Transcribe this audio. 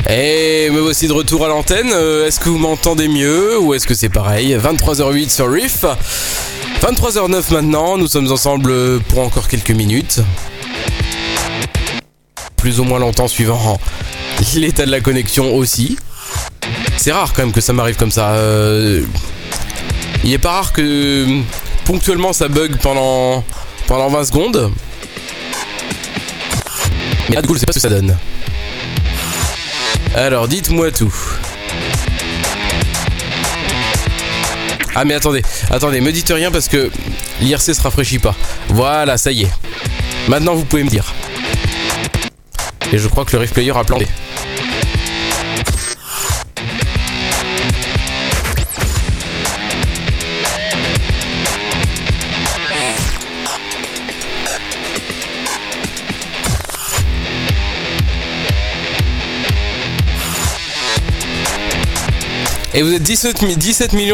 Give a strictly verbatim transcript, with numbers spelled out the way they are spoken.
Et me voici de retour à l'antenne. Euh, est-ce que vous m'entendez mieux ou est-ce que c'est pareil? vingt-trois heures huit sur Riff. vingt-trois heures neuf maintenant, nous sommes ensemble pour encore quelques minutes. Plus ou moins longtemps suivant l'état de la connexion aussi. C'est rare quand même que ça m'arrive comme ça. Euh, il est pas rare que ponctuellement ça bug pendant, pendant vingt secondes. Mais là du coup je sais pas ce que ça donne. Alors dites-moi tout. Ah mais attendez, attendez, me dites rien parce que l'I R C se rafraîchit pas. Voilà, ça y est. Maintenant vous pouvez me dire. Et je crois que le Riff Player a planté. Et vous êtes dix-sept millions